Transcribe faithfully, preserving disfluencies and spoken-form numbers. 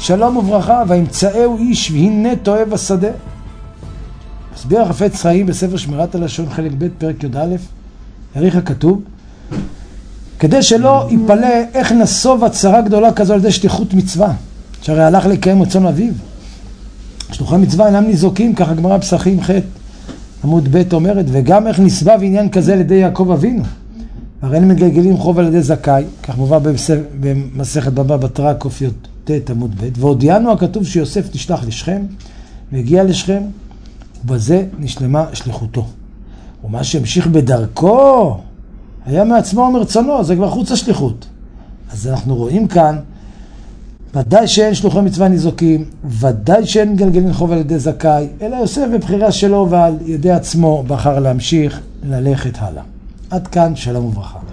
שלום וברכה, וימצאהו איש והנה טועה בשדה. מסביר החפץ חיים בספר שמירת הלשון חלק ב' פרק י"א, יאריך הכתוב, כדי שלא יפלא איך נסוב הצרה גדולה כזו על ידי שליחות מצווה, שהרי הלך לקיים רצון אביו. שלוחי מצווה אינם ניזוקים, ככה גמרא פסחים ח' עמוד ב' אומרת, וגם איך נסבב עניין כזה על ידי יעקב אבינו. הרי אין מגלגלים חוב על ידי זכאי, כך מובא במסכת בבא בתרא ק"ט עמוד ב', והודיענו הכתוב שיוסף נשלח לשכם, והגיע לשכם, ובזה נשלמה שליחותו. ומה שהמשיך בדרכו, היה מעצמו ומרצונו, זה כבר חוץ השליחות. אז אנחנו רואים כאן, ודאי שאין שלוחי מצווה ניזוקים, ודאי שאין גלגלים חוב על ידי זכאי, אלא יוסף בבחירה שלו ועל ידי עצמו בחר להמשיך ללכת הלאה. עד כאן, שלום וברכה.